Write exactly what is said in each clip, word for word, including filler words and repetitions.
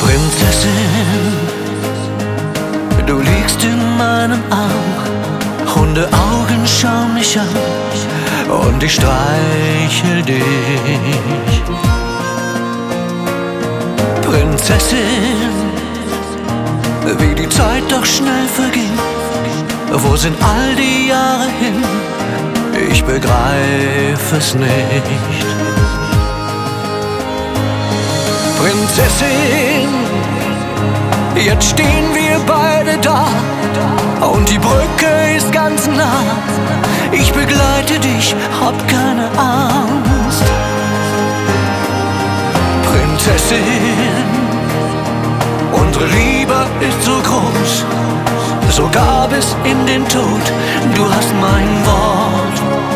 Prinzessin, du liegst in meinem Arm, Hundeaugen schauen mich an und ich streichel dich. Prinzessin, wie die Zeit doch schnell verging, wo sind all die Jahre hin? Ich begreif es nicht. Prinzessin, jetzt stehen wir beide da und die Brücke ist ganz nah. Ich begleite dich, hab keine Angst. Prinzessin, unsere Liebe ist so groß, sogar bis in den Tod. Du hast mein Wort.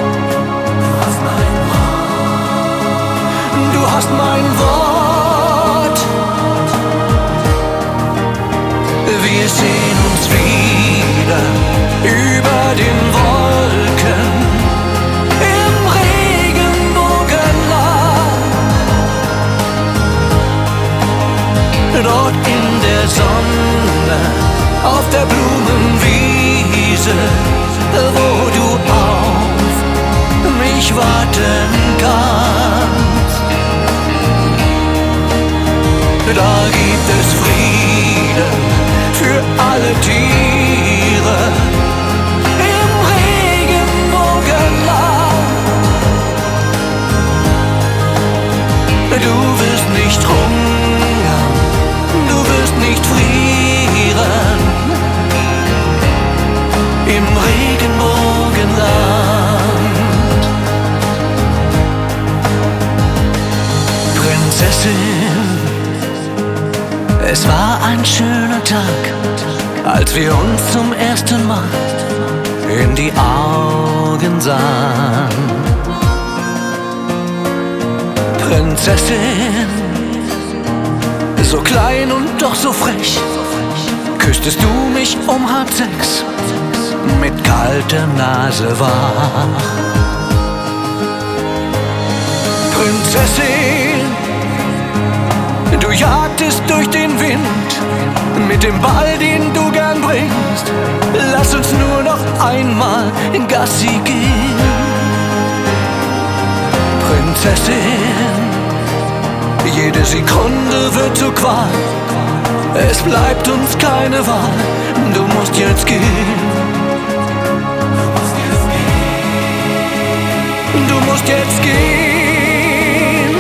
Du hast mein Wort. Wir sehen uns wieder über den Wolken im Regenbogenland. Dort in der Sonne, auf der Blumenwiese, wo du auf mich warten kannst. Da gibt es Frieden für alle Tiere im Regenbogenland. Du wirst nicht hungern, du wirst nicht frieren im Regenbogenland. Prinzessin, es war ein schöner Tag, als wir uns zum ersten Mal in die Augen sahen. Prinzessin, so klein und doch so frech, küsstest du mich um halb sechs mit kalter Nase wach. Prinzessin, du jagtest durch den Wind mit dem Ball, den du gern bringst. Lass uns nur noch einmal in Gassi gehen. Prinzessin, jede Sekunde wird zur Qual. Es bleibt uns keine Wahl, du musst jetzt gehen. Du musst jetzt gehen.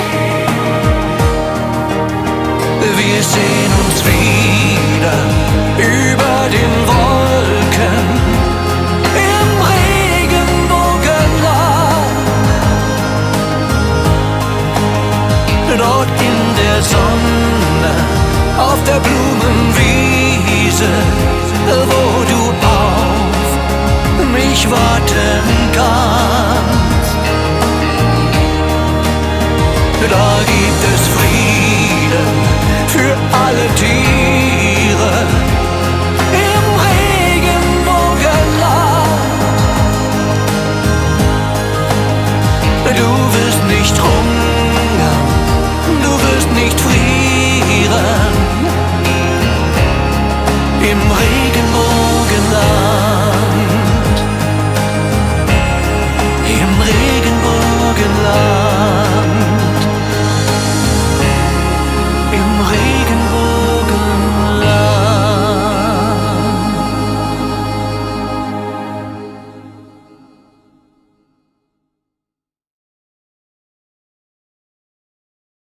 Wir sehen uns wieder über den Wolken im Regenbogenland. Dort in der Sonne, auf der Blumenwiese, wo du auf mich warten kannst. Da gibt es Frieden für alle Tiere im Regenbogenland. Du wirst nicht hungern, du wirst nicht frieren im Regenbogenland. Im Regenbogenland. Im Regenbogenland.